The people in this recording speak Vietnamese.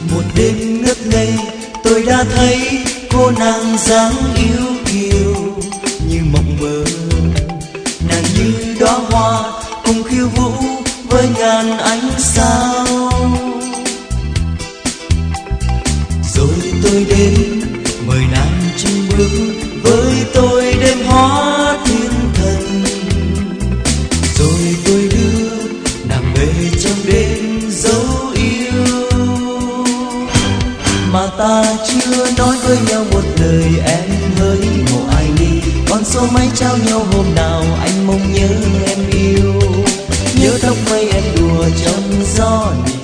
Một đêm ngất ngây tôi đã thấy cô nàng dáng yêu kiều như mộng mơ, nàng như đóa hoa cùng khiêu vũ với ngàn ánh sao. Rồi tôi đến mời nàng chung bước với tôi đêm hóa thiên thần, rồi tôi đưa nàng về trong đêm dấu yêu. Mà ta chưa nói với nhau một lời, em hỡi mộ ai đi, con số mấy trao nhau hôm nào anh mong nhớ em yêu. Nhớ tóc mây em đùa trong gió